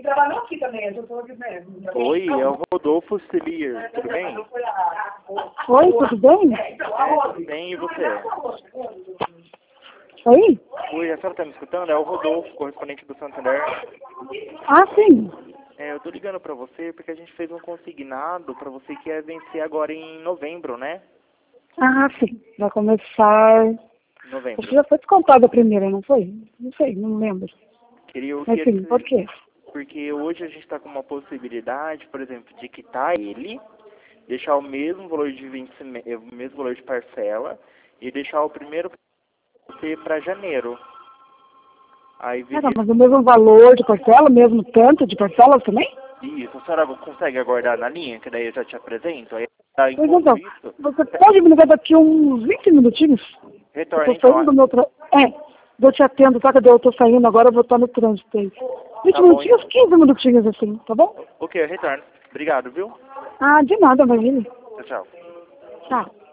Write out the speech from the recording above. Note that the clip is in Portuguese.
trabalhou aqui também, eu tô aqui mesmo. Oi, é o Rodolfo Celier, tudo bem? Oi, tudo bem? Tudo bem, e você? Oi? Oi, a senhora tá me escutando? É o Rodolfo, correspondente do Santander. Ah, sim. Eu tô ligando pra você porque a gente fez um consignado pra você que ia vencer agora em novembro, né? Ah, sim. Vai começar... Novembro. Acho que já foi descontada a primeira, não foi? Não sei, não lembro. Mas sim, por quê? Porque hoje a gente está com uma possibilidade, por exemplo, de quitar ele, deixar o mesmo valor de o mesmo valor de parcela e deixar o primeiro para janeiro. Aí viria... Mas o mesmo valor de parcela, mesmo tanto de parcela também? Isso, a senhora consegue aguardar na linha, que daí eu já te apresento? Aí, tá, Pois enquanto então, isso... você pode me ligar daqui uns 20 minutinhos? Retorna, Eu tô saindo do meu eu te atendo, tá? Cadê? Eu tô saindo agora, eu vou estar no trânsito aí. 20 Tá bom, minutinhos, 15 minutinhos assim, tá bom? Ok, eu retorno. Obrigado, viu? Ah, de nada, imagine. Tchau, tchau. Tchau.